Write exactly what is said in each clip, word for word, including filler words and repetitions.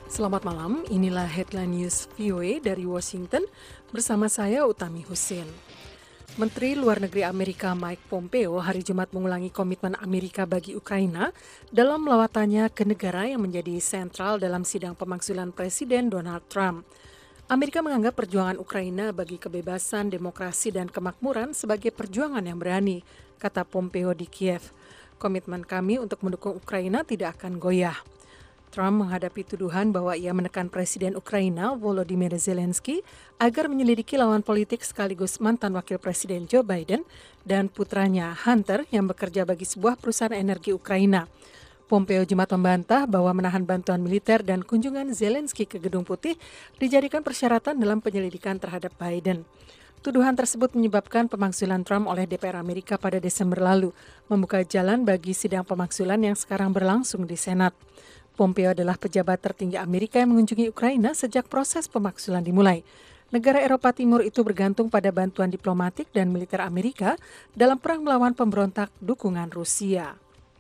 Selamat malam, inilah Headline News V O A dari Washington bersama saya Utami Husin. Menteri Luar Negeri Amerika Mike Pompeo hari Jumat mengulangi komitmen Amerika bagi Ukraina dalam lawatannya ke negara yang menjadi sentral dalam sidang pemakzulan Presiden Donald Trump. Amerika menganggap perjuangan Ukraina bagi kebebasan, demokrasi, dan kemakmuran sebagai perjuangan yang berani, kata Pompeo di Kiev. Komitmen kami untuk mendukung Ukraina tidak akan goyah. Trump menghadapi tuduhan bahwa ia menekan Presiden Ukraina Volodymyr Zelensky agar menyelidiki lawan politik sekaligus mantan Wakil Presiden Joe Biden dan putranya Hunter yang bekerja bagi sebuah perusahaan energi Ukraina. Pompeo Jumat membantah bahwa menahan bantuan militer dan kunjungan Zelensky ke Gedung Putih dijadikan persyaratan dalam penyelidikan terhadap Biden. Tuduhan tersebut menyebabkan pemakzulan Trump oleh D P R Amerika pada Desember lalu, membuka jalan bagi sidang pemakzulan yang sekarang berlangsung di Senat. Pompeo adalah pejabat tertinggi Amerika yang mengunjungi Ukraina sejak proses pemakzulan dimulai. Negara Eropa Timur itu bergantung pada bantuan diplomatik dan militer Amerika dalam perang melawan pemberontak dukungan Rusia.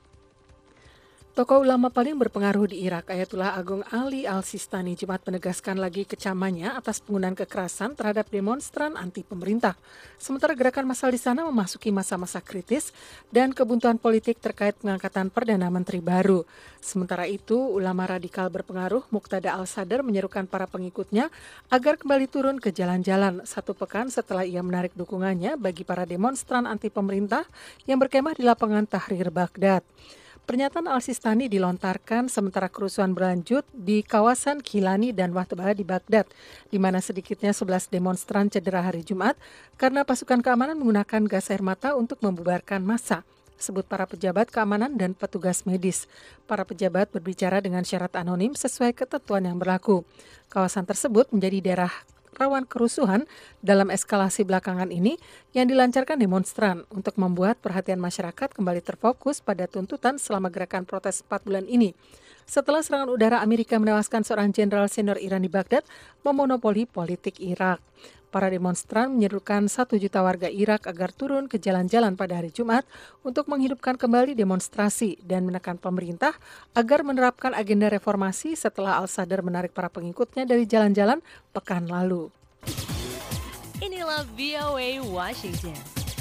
Tokoh ulama paling berpengaruh di Irak, Ayatullah Agung Ali Al-Sistani, Jumat menegaskan lagi kecamannya atas penggunaan kekerasan terhadap demonstran anti pemerintah. Sementara gerakan massal di sana memasuki masa-masa kritis dan kebuntuan politik terkait pengangkatan Perdana Menteri baru. Sementara itu, ulama radikal berpengaruh Muqtada Al-Sadr menyerukan para pengikutnya agar kembali turun ke jalan-jalan satu pekan setelah ia menarik dukungannya bagi para demonstran anti pemerintah yang berkemah di lapangan Tahrir Baghdad. Pernyataan Al-Sistani dilontarkan sementara kerusuhan berlanjut di kawasan Kilani dan Wahtaba di Baghdad, di mana sedikitnya sebelas demonstran cedera hari Jumat karena pasukan keamanan menggunakan gas air mata untuk membubarkan massa, sebut para pejabat keamanan dan petugas medis. Para pejabat berbicara dengan syarat anonim sesuai ketentuan yang berlaku. Kawasan tersebut menjadi daerah rawan kerusuhan dalam eskalasi belakangan ini yang dilancarkan demonstran untuk membuat perhatian masyarakat kembali terfokus pada tuntutan selama gerakan protes empat bulan ini. Setelah serangan udara Amerika menewaskan seorang jenderal senior Iran di Baghdad memonopoli politik Irak. Para demonstran menyerukan satu juta warga Irak agar turun ke jalan-jalan pada hari Jumat untuk menghidupkan kembali demonstrasi dan menekan pemerintah agar menerapkan agenda reformasi setelah Al-Sadr menarik para pengikutnya dari jalan-jalan pekan lalu. Inilah V O A Washington.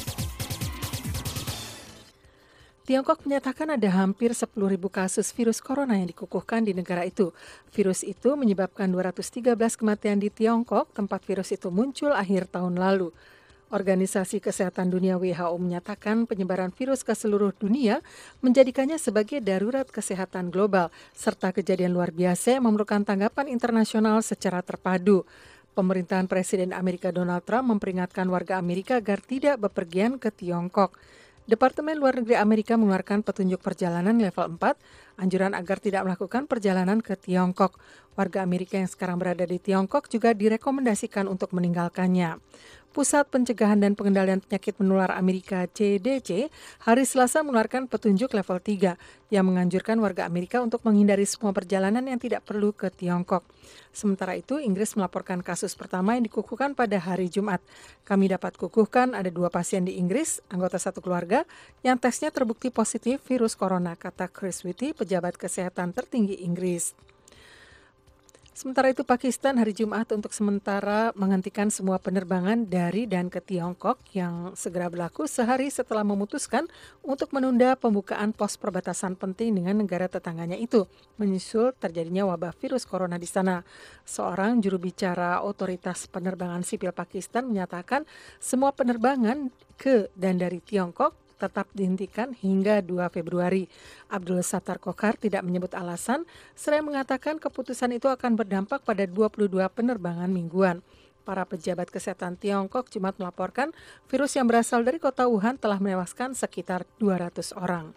Tiongkok menyatakan ada hampir sepuluh ribu kasus virus corona yang dikukuhkan di negara itu. Virus itu menyebabkan dua ratus tiga belas kematian di Tiongkok, tempat virus itu muncul akhir tahun lalu. Organisasi Kesehatan Dunia W H O menyatakan penyebaran virus ke seluruh dunia menjadikannya sebagai darurat kesehatan global, serta kejadian luar biasa yang memerlukan tanggapan internasional secara terpadu. Pemerintahan Presiden Amerika Donald Trump memperingatkan warga Amerika agar tidak bepergian ke Tiongkok. Departemen Luar Negeri Amerika mengeluarkan petunjuk perjalanan level empat, anjuran agar tidak melakukan perjalanan ke Tiongkok. Warga Amerika yang sekarang berada di Tiongkok juga direkomendasikan untuk meninggalkannya. Pusat Pencegahan dan Pengendalian Penyakit Menular Amerika C D C hari Selasa mengeluarkan petunjuk level tiga yang menganjurkan warga Amerika untuk menghindari semua perjalanan yang tidak perlu ke Tiongkok. Sementara itu, Inggris melaporkan kasus pertama yang dikukuhkan pada hari Jumat. Kami dapat kukuhkan ada dua pasien di Inggris, anggota satu keluarga, yang tesnya terbukti positif virus corona, kata Chris Whitty, pejabat kesehatan tertinggi Inggris. Sementara itu, Pakistan hari Jumat untuk sementara menghentikan semua penerbangan dari dan ke Tiongkok yang segera berlaku sehari setelah memutuskan untuk menunda pembukaan pos perbatasan penting dengan negara tetangganya itu, menyusul terjadinya wabah virus corona di sana. Seorang juru bicara otoritas penerbangan sipil Pakistan menyatakan semua penerbangan ke dan dari Tiongkok tetap dihentikan hingga dua Februari. Abdul Sattar Kokar tidak menyebut alasan, seraya mengatakan keputusan itu akan berdampak pada dua puluh dua penerbangan mingguan. Para pejabat kesehatan Tiongkok Jumat melaporkan virus yang berasal dari kota Wuhan telah menewaskan sekitar dua ratus orang.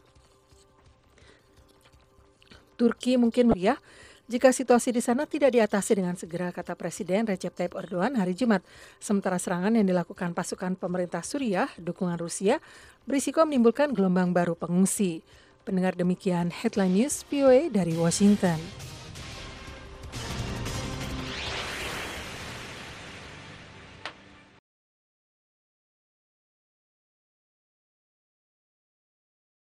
Turki mungkin meriah jika situasi di sana tidak diatasi dengan segera, kata Presiden Recep Tayyip Erdogan hari Jumat. Sementara serangan yang dilakukan pasukan pemerintah Suriah, dukungan Rusia, berisiko menimbulkan gelombang baru pengungsi. Pendengar, demikian Headline News V O A dari Washington.